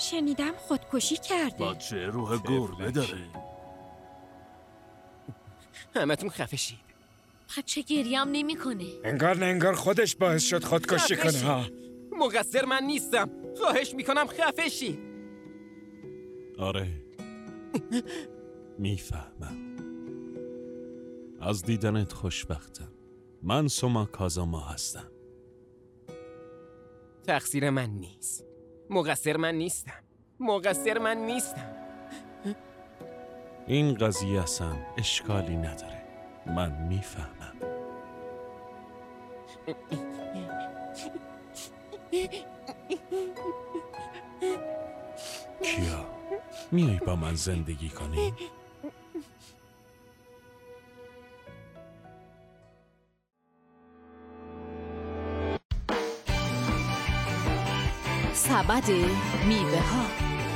شنیدم خودکشی کرده. بچه روح گربه داره. همتون خفه شید. بچه گریه هم نمی کنه. انگار نه انگار خودش باعث شد خودکشی کنه ها. مقصر من نیستم. خواهش میکنم خفه شید. آره میفهمم. از دیدنت خوشبختم. من سوما کازاما هستم. تقصیر من نیست. مقصر من نیستم. این قضیه اصلا اشکالی نداره. من میفهمم. کیا میای با من زندگی کنی؟ سبد میوه ها.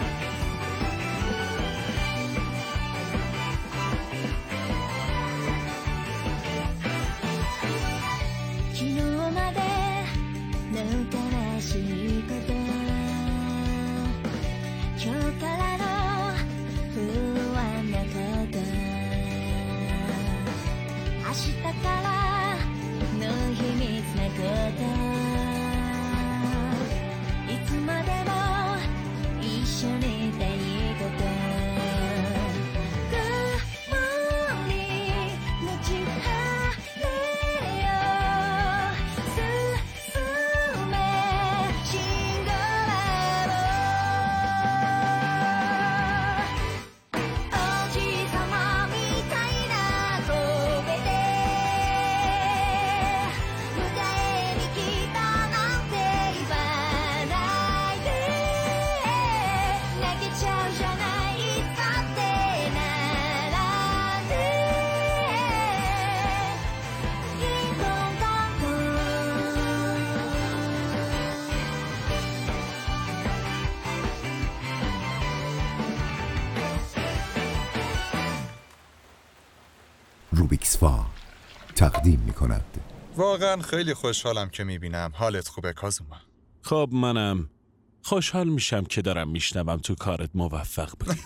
روبیکسفا تقدیم می‌کند. واقعا خیلی خوشحالم که میبینم حالت خوبه کازوما. خب منم خوشحال میشم که دارم میشنوم تو کارت موفق بودی.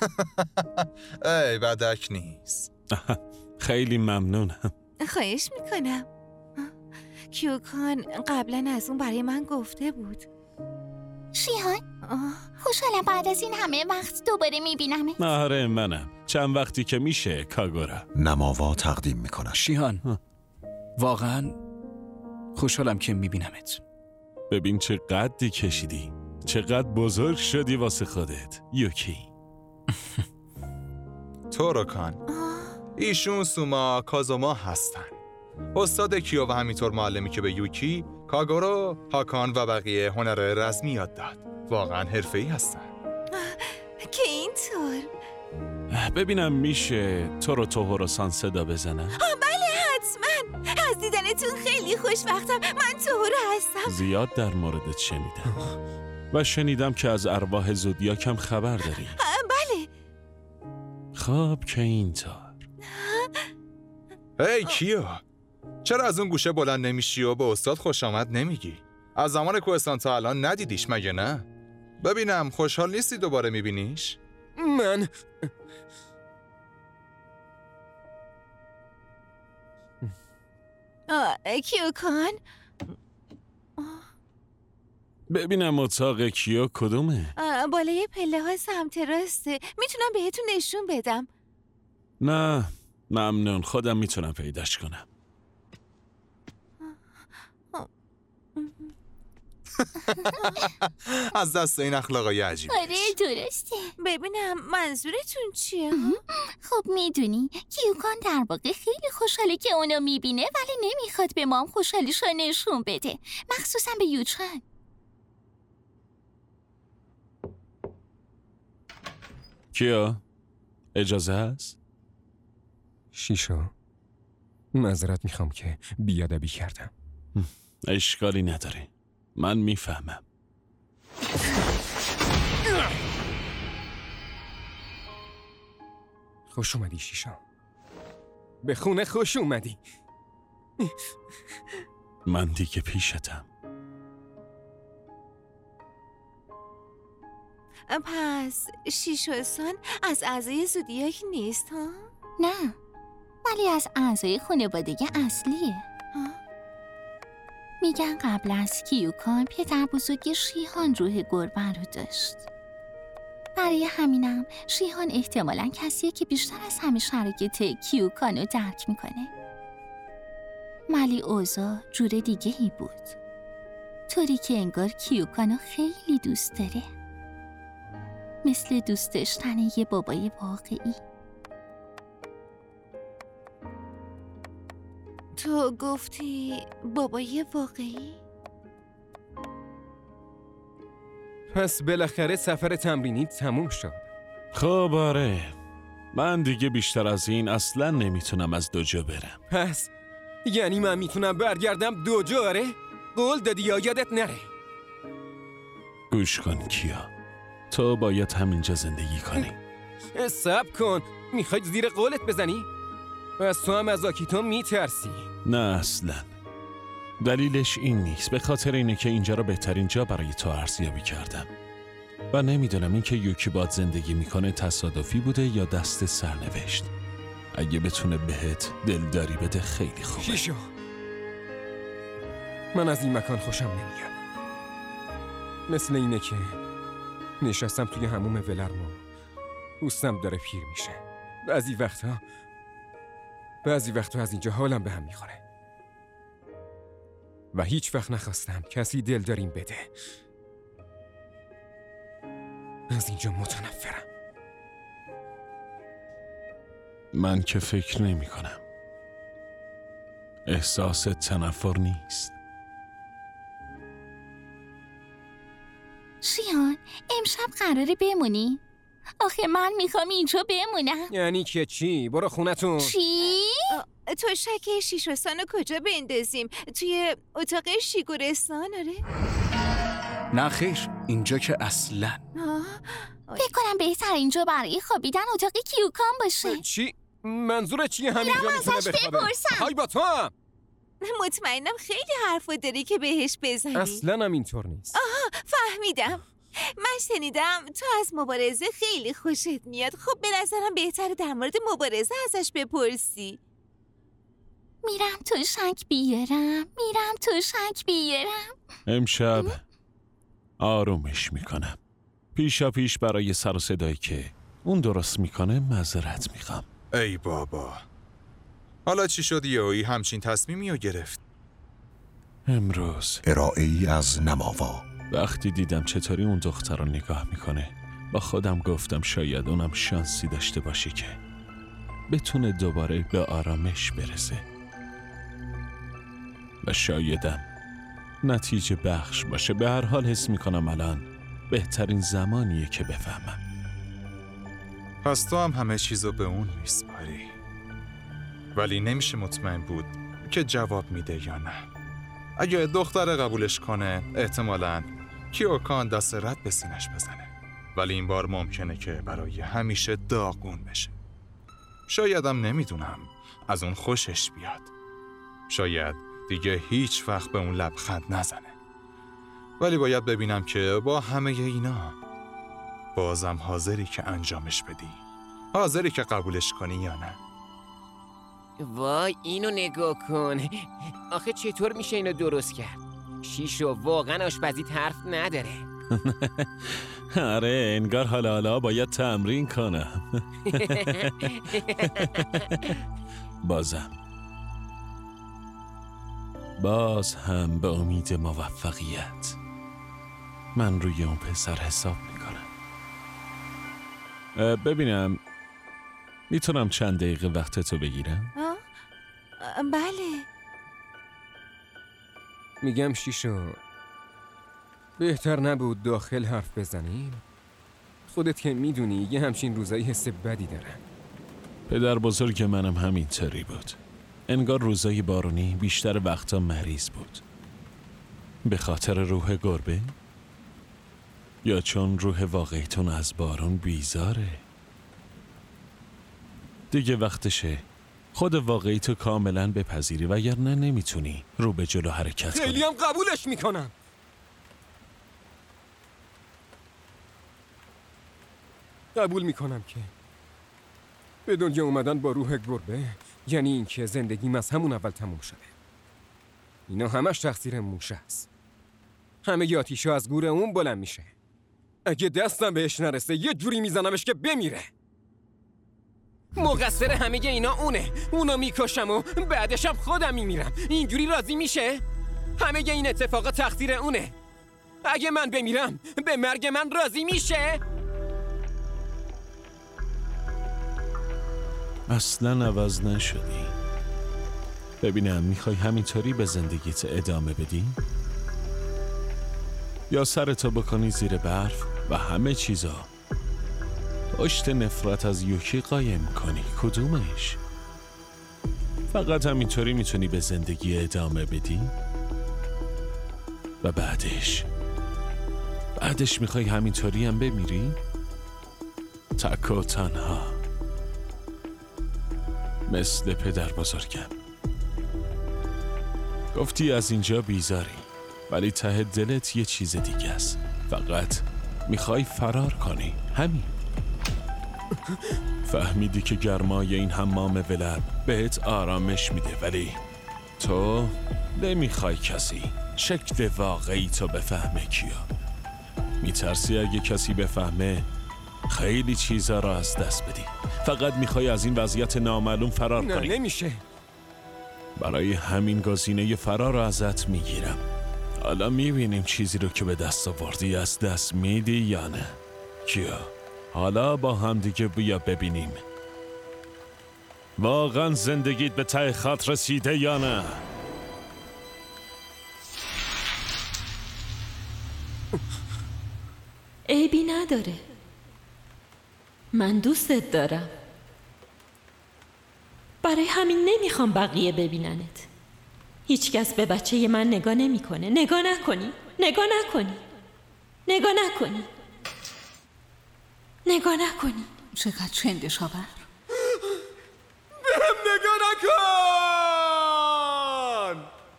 ای بدک نیست. خیلی ممنونم. خواهش میکنم. کیوکان قبلا از اون برای من گفته بود. شیهان خوشحالم بعد از این همه وقت دوباره میبینمت. آره منم. چند وقتی که میشه کاگورا. نماوا تقدیم می‌کند. شیهان واقعا خوشحالم که میبینمت. ببین چه قدی کشیدی. چقدر بزرگ شدی واسه خودت یوکی. توروکان ایشون سوما کازوما هستن. استاد کیو و همینطور معلمی که به یوکی، کاگورو، هاکان و بقیه هنر رزمی یاد داد. واقعا حرفه‌ای هستن. که اینطور. ببینم میشه تو رو توهورو-سان صدا بزنم؟ بله حتما. از دیدنتون خیلی خوشبختم. من توهورو هستم. زیاد در موردت شنیدم و شنیدم که از ارواح زودیاکم خبر داری. بله. خب که اینطور. هی کیو، چرا از اون گوشه بلند نمیشی و به استاد خوش آمد نمیگی؟ از زمان کوهستان تا الان ندیدیش مگه نه؟ ببینم خوشحال نیستی دوباره میبینیش؟ من کیوکان ببینم اتاق کیو کدومه؟ بالای پله ها سمت راسته. میتونم بهتون نشون بدم. نه ممنون، خودم میتونم پیداش کنم. از دست این اخلاقای عجیب. آره درسته. ببینم منظورتون چیه؟ خب میدونی کیوکان در واقع خیلی خوشحاله که اونو میبینه ولی نمیخواد به ما هم خوشحالیشو نشون بده، مخصوصا به یوچان. کیا؟ اجازه هست؟ شیشا معذرت میخوام که بیادبی کردم. اشکالی نداره، من میفهمم. خوش اومدی شیشا. به خونه خوش اومدی. من دیگه پیشتم. پس شیشوسان از اعضای زودیاک نیست ها؟ نه، ولی از اعضای خانواده اصلیه. میگن قبل از کیوکان پدر بزرگ شیهان روح گربه رو داشت. برای همینم شیهان احتمالاً کسیه که بیشتر از همه شرایط کیوکان رو درک میکنه. ولی اوضاع جور دیگه ای بود، طوری که انگار کیوکانو خیلی دوست داره، مثل دوست داشتن یه بابای واقعی. تو گفتی بابای واقعی؟ پس بالاخره سفر تمرینی تموم شد. خب آره، من دیگه بیشتر از این اصلا نمیتونم از دوجو برم. پس یعنی من میتونم برگردم دوجو؟ آره؟ قول دادی یا یادت نره؟ گوش کن کیا، تو باید همینجا زندگی کنی. صبر کن، میخوای زیر قولت بزنی؟ از تو هم از آکیتو میترسی؟ نه اصلا، دلیلش این نیست. به خاطر اینه که اینجا رو بهترین جا برای تو ارزیابی کردم و نمیدونم این که یوکی باد زندگی میکنه تصادفی بوده یا دست سرنوشت. اگه بتونه بهت دلداری بده خیلی خوبه. شیشو، من از این مکان خوشم نمیاد. مثل اینه که نشستم توی حموم ولرمو، پوستم داره پیر میشه. بعضی وقتا از اینجا حالم به هم میخوره و هیچ وقت نخواستم کسی دلداریم بده. از اینجا متنفرم. من که فکر نمی کنم. احساس تنفر نیست. شیهان، امشب قراره بمونی؟ آخه من میخوام اینجا بمونم. یعنی که چی؟ برو خونتون. چی؟ تو شک شیشوسان رو کجا بندازیم؟ توی اتاق شیگورستان؟ آره؟ نه خیر، اینجا که اصلا. فکر کنم بهتر اینجا برای خوابیدن اتاق کیوکان باشه. چی؟ منظورت چیه همینجا میرم میتونه ازش بخوابه؟ بپرسم. های با تو هم! مطمئنم خیلی حرفا داری که بهش بزنی. اصلا هم اینطور نیست. فهمیدم. من شنیدم تو از مبارزه خیلی خوشت میاد. خب به نظرم بهتره در مورد مبارزه ازش بپرسی. میرم تو شک بیارم. امشب آرومش میکنم. پیشا پیش برای سر و صدایی که اون درست میکنه معذرت میخوام. ای بابا، حالا چی شد یهویی همچین تصمیمی رو گرفت؟ امروز ارائه‌ای از نماوا. وقتی دیدم چطوری اون دختر رو نگاه میکنه، با خودم گفتم شاید اونم شانسی داشته باشه که بتونه دوباره به آرامش برسه و شایدم نتیجه بخش باشه. به هر حال حس میکنم الان بهترین زمانیه که بفهمم. پس تو هم همه چیزو به اون میسپاری، ولی نمیشه مطمئن بود که جواب میده یا نه. اگه دختر قبولش کنه احتمالاً کیوکان دست رد به سینش بزنه، ولی این بار ممکنه که برای همیشه داغون بشه. شایدم نمیدونم از اون خوشش بیاد، شاید دیگه هیچ وقت به اون لبخند نزنه، ولی باید ببینم که با همه اینا بازم حاضری که انجامش بدی، حاضری که قبولش کنی یا نه. وای اینو نگاه کن. آخه چطور میشه اینو درست کرد؟ شیشو واقعا آشپزی حرف نداره. آره، انگار حالا باید تمرین کنم. باز هم به امید موفقیت من روی اون پسر حساب میکنم. ببینم میتونم چند دقیقه وقتتو بگیرم؟ بله. میگم شیشو، بهتر نبود داخل حرف بزنیم؟ خودت که میدونی یه همچین روزایی حس بدی دارن. پدر بزرگ منم همینطوری بود. انگار روزای بارونی بیشتر وقتا مریض بود. به خاطر روح گربه؟ یا چون روح واقعیتون از بارون بیزاره؟ دیگه وقتشه خود واقعیتو کاملا بپذیری، وگرنه نمیتونی رو به جلو حرکت کنی. خیلی هم قبولش میکنم. قبول میکنم که به دنیا اومدن با روح گربه یعنی اینکه زندگیم از همون اول تموم شده. اینا همش تقصیر موشه است. همه آتیشا از گور اون بلند میشه. اگه دستم بهش نرسه یه جوری میزنمش که بمیره. مقصر همه اینا اونه. اونو میکشم و بعدشم خودم میمیرم. اینجوری راضی میشه؟ همه این اتفاقا تقصیر اونه. اگه من بمیرم به مرگ من راضی میشه؟ اصلا عوض نشدی. ببینم میخوای همینطوری به زندگیت ادامه بدی؟ یا سرتو بکنی زیر برف و همه چیزا پشت نفرت از یوکی قایم کنی؟ کدومش؟ فقط همینطوری میتونی به زندگی ادامه بدی؟ و بعدش میخوای همینطوری هم بمیری؟ تک و تنها مثل پدر بزرگم. گفتی از اینجا بیزاری، ولی ته دلت یه چیز دیگه است. فقط میخوای فرار کنی، همین. فهمیدی که گرمای این حمام ولر بهت آرامش میده، ولی تو نمیخوای کسی شکل واقعی تو بفهمه. کیا میترسی اگه کسی بفهمه خیلی چیزا را از دست بدی. فقط میخوای از این وضعیت نامعلوم فرار کنی. نه نمیشه. برای همین گزینه فرار را ازت میگیرم. حالا میبینیم چیزی رو که به دست آوردی از دست میدی یا نه. کیا حالا با هم دیگه بیا ببینیم واقعا زندگیت به ته خط رسیده یا نه. عیبی نداره. من دوستت دارم. برای همین نمیخوام بقیه ببیننت. هیچکس به بچه من نگاه نمیکنه. نگاه نکنی. نگاه نکنی. نگاه نکنی. نگاه نکنی. چقدر چندش آور. بهم نگاه نکن.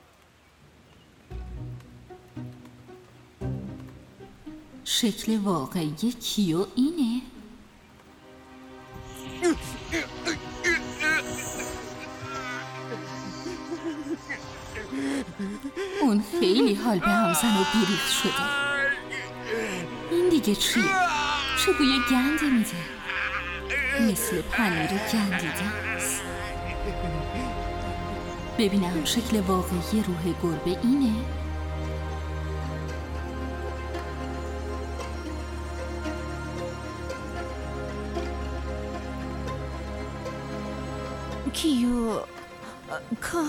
شکل واقعی کیو اینه؟ اون خیلی حال به هم زن و بیریخت شده. این دیگه چیه؟ چه بوی گندی میده؟ مثل پنیر گندیده است. ببینم شکل واقعی روح گربه اینه؟ کیو کان؟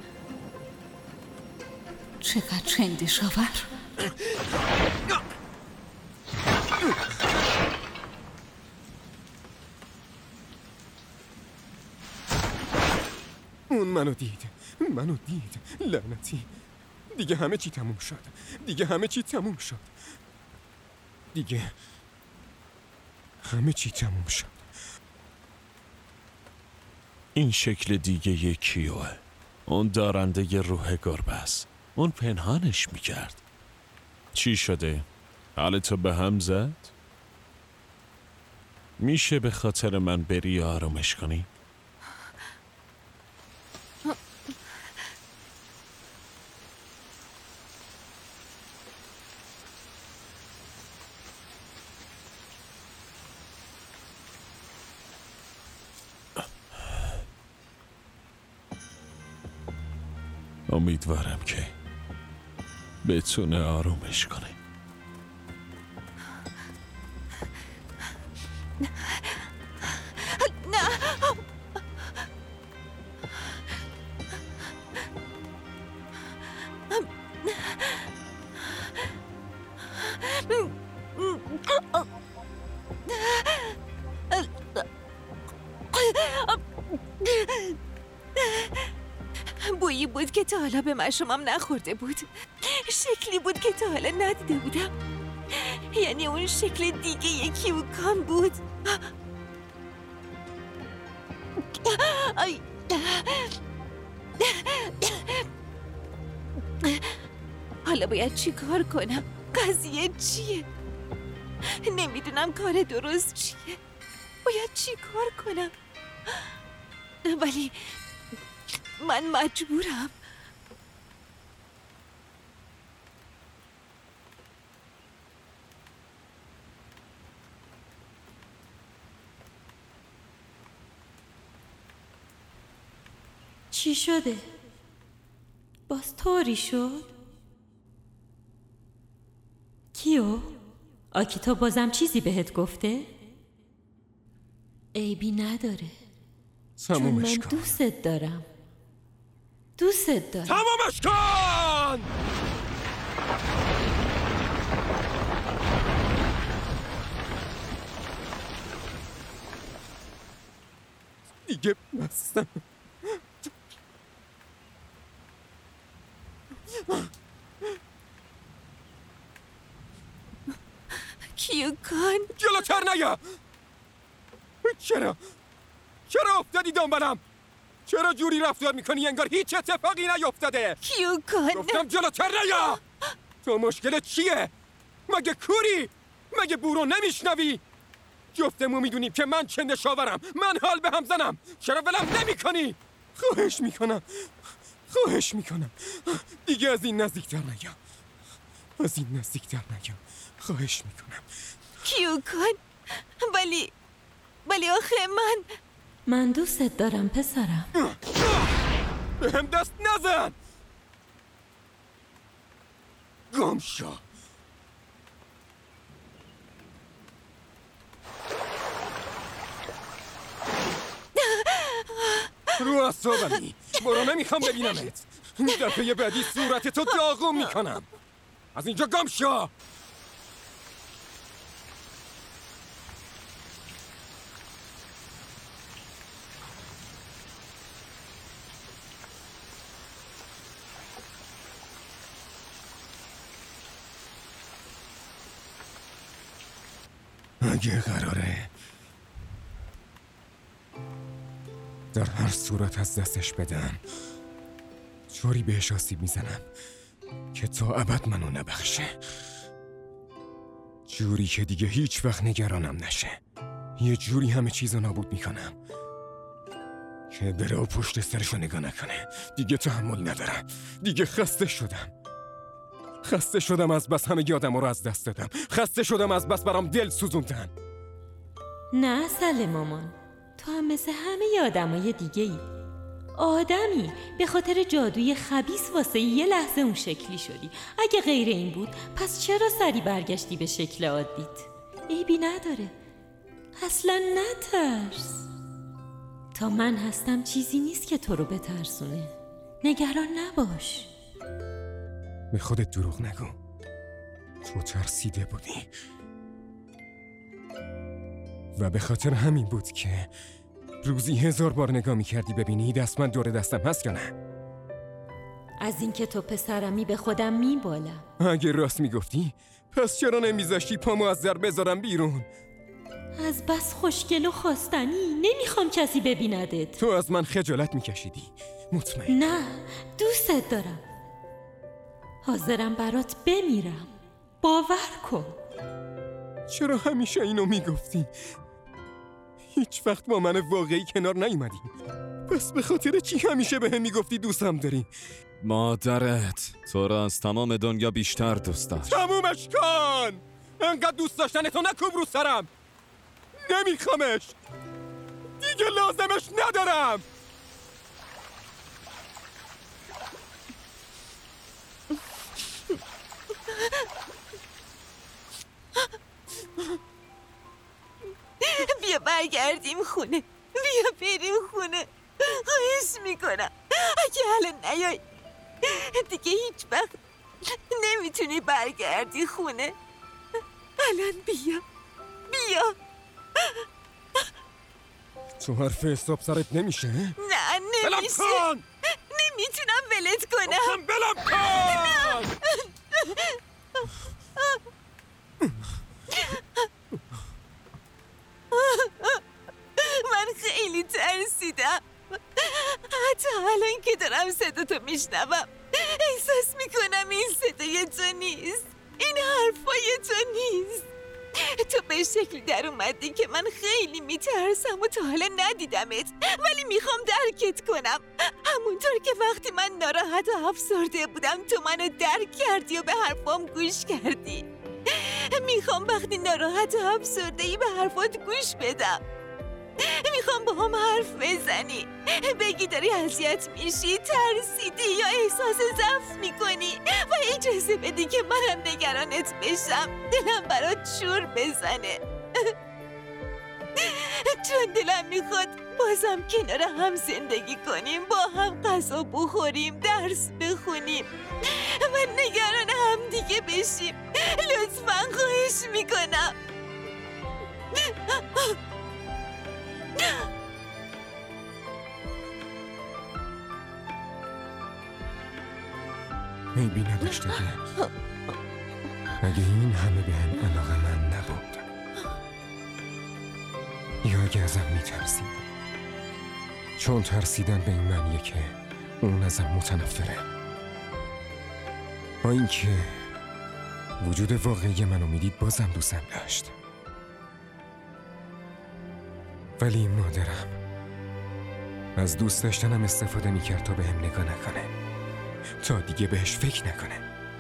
چقدر چندش آور. اون منو دید. لعنتی. دیگه همه چی تموم شد. دیگه همه چی تموم شد. این شکل دیگه یکیوه. اون دارنده روح گربه است. اون پنهانش میکرد. چی شده؟ حالتو به هم زد؟ میشه به خاطر من بری آرامش کنی؟ امیدوارم که بتونه آرومش کنه. بویی بود که تا حالا به مشرومم نخورده بود. شکلی بود که تا حالا ندیده بودم. یعنی اون شکل دیگه یکی و کان بود. حالا باید چی کار کنم؟ قضیه چیه؟ نمیدونم کار درست چیه. باید چی کار کنم؟ ولی من مجبورم. چی شده؟ باز طوری شد؟ کیو؟ آکیتا بازم چیزی بهت گفته؟ عیبی نداره، چون من دوستت دارم. دوستت دارم. تمامش کن! دیگه بستم. کیوکان جلوتر نیا! چرا افتادی دنبالم؟ چرا جوری رفتار میکنی انگار هیچ اتفاقی نیفتاده؟ کیوکان گفتم جلوتر نیا! تو مشکلت چیه؟ مگه کوری؟ مگه بورو نمیشنوی؟ جفتمون میدونیم که من چه نشاورم، من حال به هم زنم. چرا ولم نمیکنی؟ خواهش میکنم دیگه از این نزدیکتر نیا. خواهش میکنم. کیوکان ولی آخه من دوستت دارم پسرم. بهم دست نزن! گم شو! رو اعصابمی. برو نمیخوام ببینمت. دفعه بعدی صورتتو داغون میکنم. از اینجا گم شو! اگه قراره در هر صورت از دستش بدم، جوری بهش آسیب میزنم که تا ابد منو نبخشه. جوری که دیگه هیچ وقت نگرانم نشه. یه جوری همه چیزو نابود میکنم که بره و پشت سرشو نگاه نکنه. دیگه تحمل ندارم. دیگه خسته شدم از بس همه آدم‌ها رو از دست دادم. خسته شدم از بس برام دل سوزوندن. نه اصل مامان، تو هم مثل همه آدمای دیگه ای. آدمی به خاطر جادوی خبیث واسه یه لحظه اون شکلی شدی. اگه غیر این بود پس چرا سری برگشتی به شکل عادیت؟ عیبی نداره، اصلا نترس. تا من هستم چیزی نیست که تو رو بترسونه. نگران نباش. به خودت دروغ نگو. تو ترسیده بودی و به خاطر همین بود که روزی 1000 بار نگاه میکردی ببینی دستم دور دستم هست یا نه. از اینکه تو پسرمی به خودم میبالم. اگه راست میگفتی پس چرا نمیذاشتی پامو از در بذارم بیرون؟ از بس خوشگل و خواستنی نمیخوام کسی ببیندت. تو از من خجالت میکشیدی. مطمئن؟ نه، دوستت دارم. حاضرم برات بمیرم. باور کن. چرا همیشه اینو میگفتی؟ هیچ وقت با من واقعی کنار نیومدی. پس به خاطر چی همیشه به هم میگفتی دوستم داری؟ مادرت تو را از تمام دنیا بیشتر دوست داشت. تمومش کن! انقدر دوست داشتن تو نکوب رو سرم. نمیخوامش. دیگه لازمش ندارم. بیا برگردیم خونه. بیا بریم خونه. خواهش میکنم اگه الان نیای دیگه هیچ وقت نمیتونی برگردی خونه. الان بیا. تو حرف حساب سرت نمیشه؟ نه نمیشه. بلم کن! نمیتونم ولت کنم. بلم کن! من خیلی ترسیدم. حتی الان که دارم صداتو میشنوم احساس میکنم این صدای تو نیست. این حرفای تو نیست. تو به شکلی در اومدی که من خیلی میترسم و تا حالا ندیدمت، ولی میخوام درکت کنم. همونطور که وقتی من ناراحت و افسرده بودم تو منو درک کردی و به حرفام گوش کردی. میخوام وقتی ناراحت و افسرده‌ای به حرفات گوش بدم. میخوام با هم حرف بزنی، بگی داری اذیت میشی، ترسیدی یا احساس ضعف میکنی و اجازه بدی که منم نگرانت بشم، دلم برات شور بزنه. چون دلم میخواد بازم کنار هم زندگی کنیم، با هم غذا بخوریم، درس بخونیم و نگران هم دیگه بشیم. لطفاً خواهش میکنم. عیبی نداشته که اگه این همه به هم علاقه من نبود یا اگه ازم میترسید، چون ترسیدن به این معنیه که اون ازم متنفره، با اینکه وجود واقعی منو میدید بازم دوستم داشت. ولی مادرم از دوست داشتنم استفاده میکرد تا به هم نگاه نکنه، تا دیگه بهش فکر نکنه.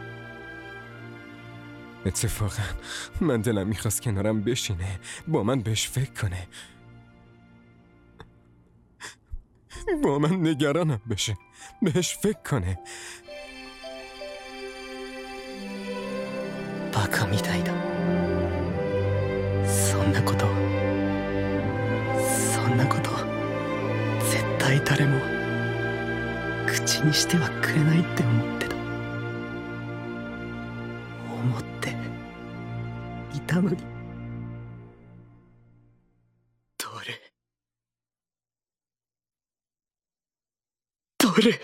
اتفاقا من دلم میخواست کنارم بشینه، با من بهش فکر کنه، با من نگرانم بشه، بهش فکر کنه. バカみたいだ。そんなこと絶対誰も口にしてはくれないって思ってた。思っていたのに。どれ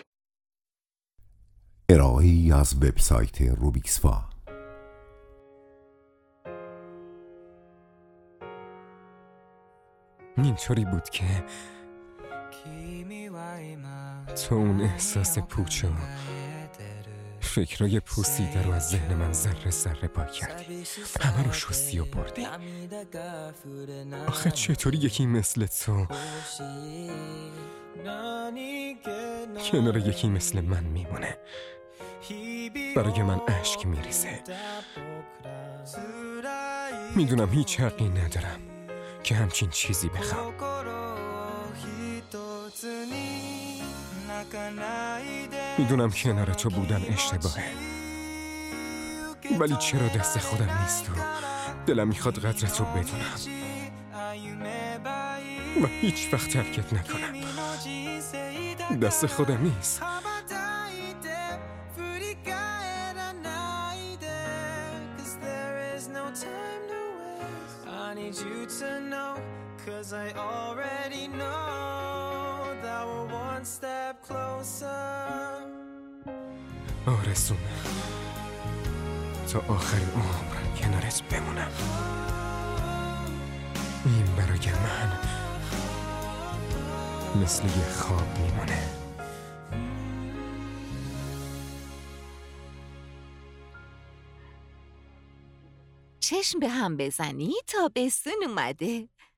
ارائه‌ای از وبسایت روبیکسفا. اینطوری بود که تو اون احساس پوچ و فکرای پوسیده رو از ذهن من ذره ذره پاک کردی، همه رو شستی و بردی. آخه چطوری یکی مثل تو کنار یکی مثل من میمونه؟ برای من اشک میریزه. میدونم هیچ حقی ندارم که همچین چیزی بخوام. میدونم کنار تو بودن اشتباهه، ولی چرا دست خودم نیست و دلم میخواد قدرتو بدونم و هیچ وقت ترکت نکنم. دست خودم نیست. آرزومه تا آخرین عمر کنارت بمونم. این برای من مثل یه خواب میمونه. چشم به هم بزنی، تابستون اومده.